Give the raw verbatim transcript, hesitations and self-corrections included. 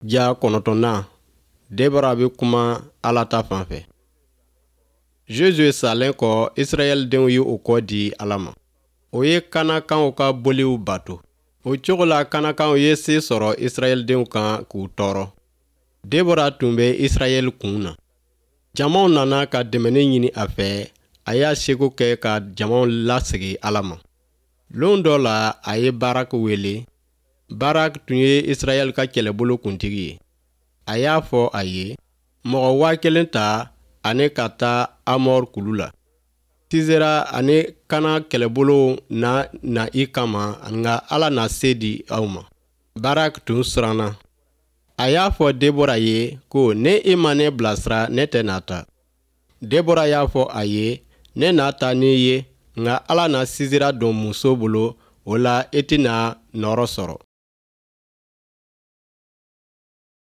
Ja kɔnɔntɔnnan Debora bɛ kuma Ala ta fanfɛ. Josue salen kɔ Israɛldenw ye o kɔ di Ala ma. O ye Kanakanw ka boliw bato. O cogo la Kanakanw ye se sɔrɔ Israɛldenw kan k'u tɔɔrɔ. Debora tun bɛ Israɛl kun na. Jamaw nana ka dɛmɛni ɲini a fɛ. A y'a seko kɛ ka jamaw lasegi Ala ma. Lon dɔ la a ye Barak wele. Barak tun ye Israɛl ka kɛlɛbolo kuntigi ye. A y'a fɔ a ye, mɔgɔ waa kelen ta ani ka taa Amor kulu la. Sisera ani Kana kɛlɛbolo na na i kama nka Ala na se di aw ma. Barak tun siranna. A y'a fɔ Debora ye ko ne e ma ne bilasira ne tɛ n'a ta. Debora y'a fɔ a ye, ne n'a ta n'i ye, nka Ala na Sisera don muso bolo, o la e tɛna nɔɔrɔ sɔrɔ.